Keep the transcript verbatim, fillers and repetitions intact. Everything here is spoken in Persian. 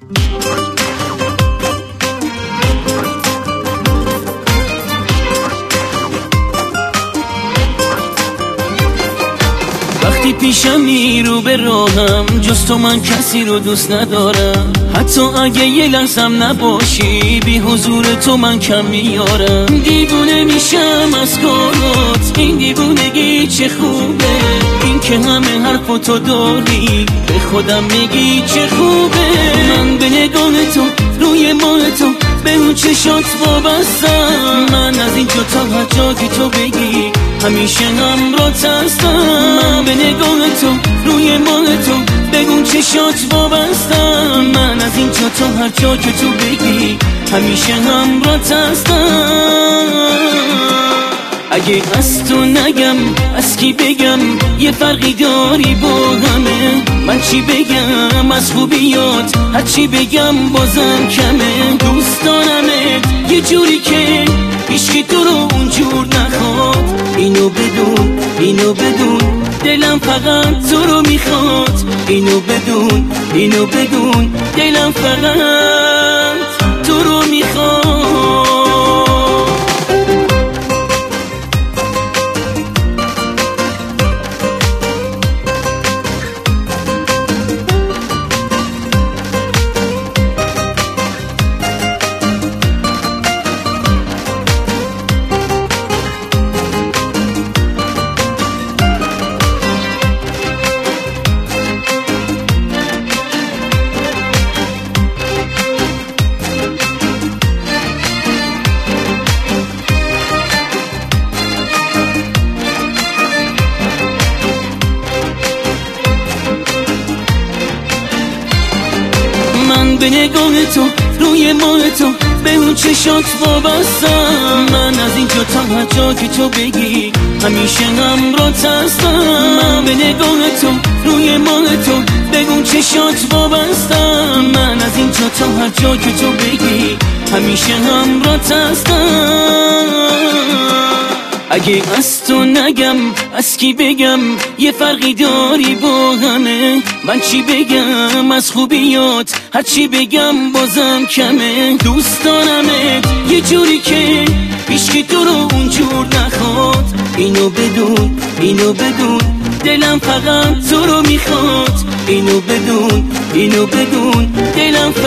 وقتی پیشمی رو به راهم جز تو من کسی رو دوست ندارم، حتی اگه یه لحظم نباشی بی حضور تو من کم میارم. دیوونه میشم از کارات، این دیوونگی چه خوبه، این که همه حرفاتو داری به خودم میگی چه خوبه. من به نگاه تو روی ماه تو به اون چشات وابستم، من از اینجا تا هر جا که تو بگی همیشه همراهت هستم. من به نگاه تو روی ماه تو به اون چشات وابستم، من از اینجا تا هر جا که تو بگی همیشه همراهت هستم. اگه از تو نگم از کی بگم، یه فرقی داری با همه. من چی بگم از خوبیات، هر چی بگم بازم کمه. دوست دارمت یه جوری که هیچکی تو رو اونجور نخواد. اینو بدون اینو بدون دلم فقط تو رو میخواد. اینو بدون اینو بدون دلم فقط تو رو میخواد. به نگاه تو روی ماه تو به اون چشات وابستم، من از اینجا تا هر جا که تو بگی همیشه همراهت هستم. من به نگاه تو روی ماه تو به اون چشات وابستم، من از اینجا تا هر جا که تو بگی همیشه همراهت هستم. اگه از تو نگم از کی بگم، یه فرقی داری با همه. من چی بگم از خوبیات، هر چی بگم بازم کمه. دوست دارمت یه جوری که هیچکی تو رو اونجور نخواد. اینو بدون اینو بدون دلم فقط تو رو میخواد. اینو بدون اینو بدون دلم